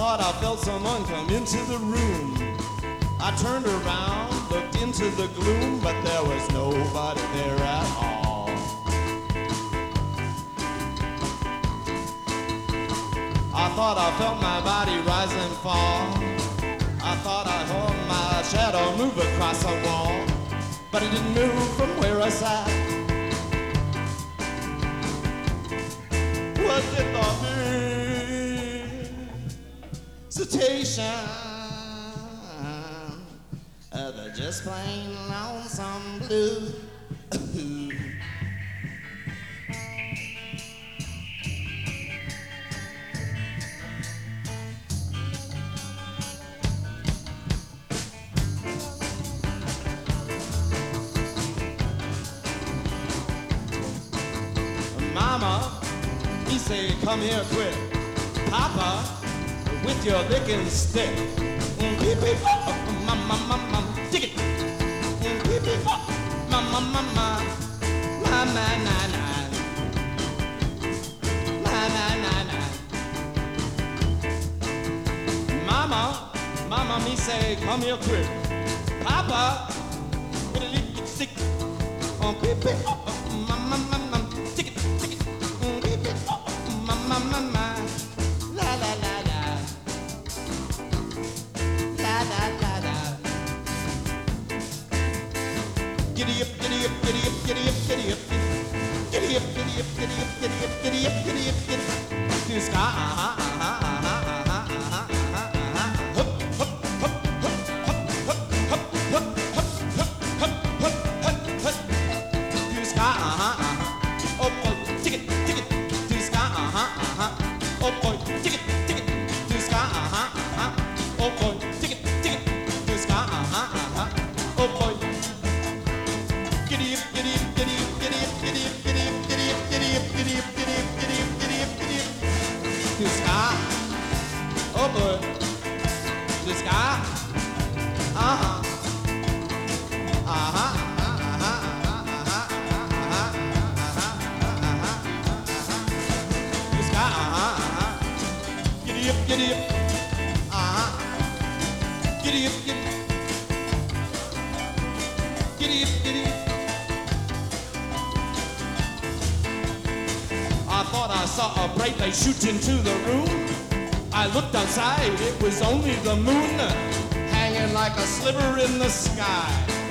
thought I felt someone come into the room. I turned around, looked into the gloom, but there was nobody there at all. I thought I felt my body rise and fall. I thought I heard my shadow move across the wall, but it didn't move from where I sat. Was it the visitation of the just plain lonesome blue? Mama, he say, come here quick. Papa, with your licking stick. Beep, beep, mama, mama, dig it. Beep, beep, mama, mama, mama, na, na, na. Na, na, na, na. Mama, me say, come here quick. Papa, with a licking stick. Beep, beep, mama, mama, dig it. Mama, la la la la, la la la la. Giddy up, giddy up, giddy up, giddy up, giddy up, giddy up, giddy up, giddy up, giddy up, giddy up, giddy up, giddy up. To the sky, Hup, hup, hup, hup, hup, hup, hup, hup, hup, hup, hup, hup, hup. To the sky, oh boy, tick it, tick it. Oh boy, tick it, to the sky, Oh boy, tick it, to the sky, Oh boy. Giddy up, giddy up, giddy up, giddy up, giddy up, giddy up, giddy up, giddy up, giddy up, giddy up, giddy up, giddy up, giddy up. To the sky. Oh boy. To the sky. Uh-huh. Uh-huh. Giddy up, giddy up, giddy up, giddy up, giddy up, giddy up. I thought I saw a bright light shoot into the room. I looked outside, it was only the moon, hanging like a sliver in the sky.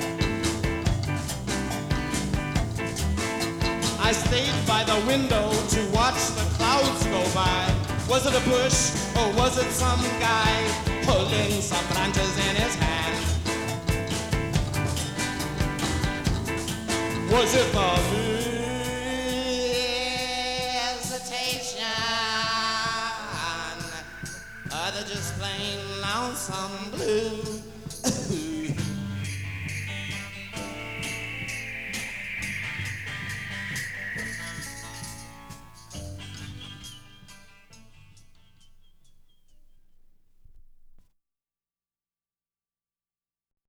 I stayed by the window to watch the clouds go by. Was it a bush or was it some guy pulling some branches in his hand? Was it the visitation or the just plain lonesome blue?